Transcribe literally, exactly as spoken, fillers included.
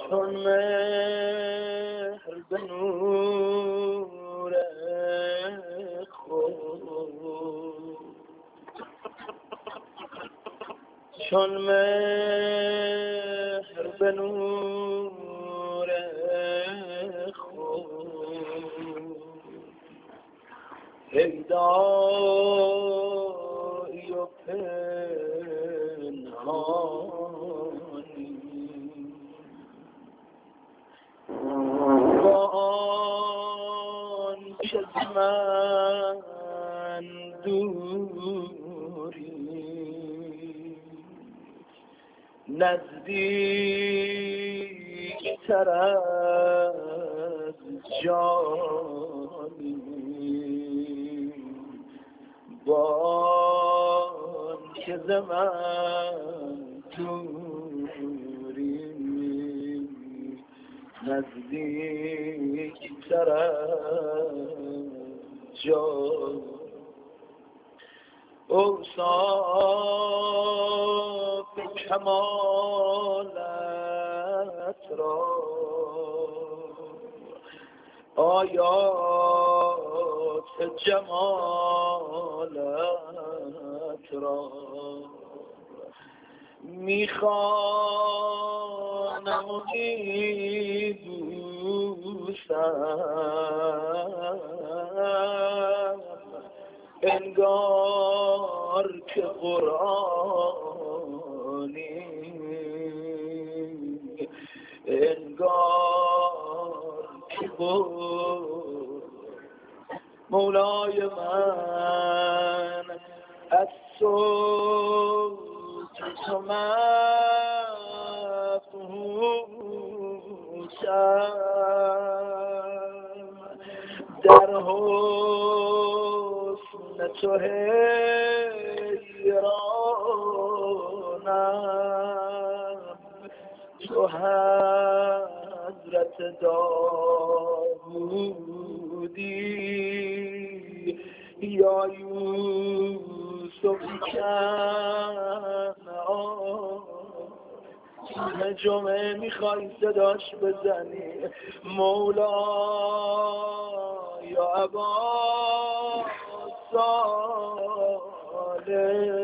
چون مهر به نور خود چون مهر به نور خود پیدایی و پنهانی با آن که ز من دوری نزدیکتر از جانی با آن که ز من دوری نزدیکتر از جانی اوصاف کمالت را آیات جمالت را میخوانم و میبوسم انگار که قرآنی انگار که قرآن مولای من از صوت تو مفهوشم در حسن تو حیرانم تو حضرت داوودی یا یوسف کنعان جمعه میخوای صداش بزنی مولا یا ابا صالح